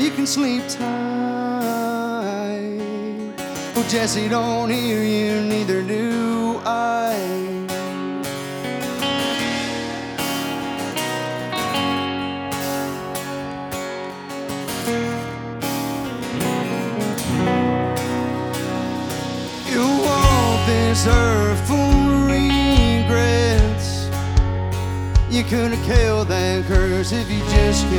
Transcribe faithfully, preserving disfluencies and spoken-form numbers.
you can sleep tight. Oh, Jesse, don't hear you, neither do I. You walk this earth full of regrets. You could have killed that curse if you just kept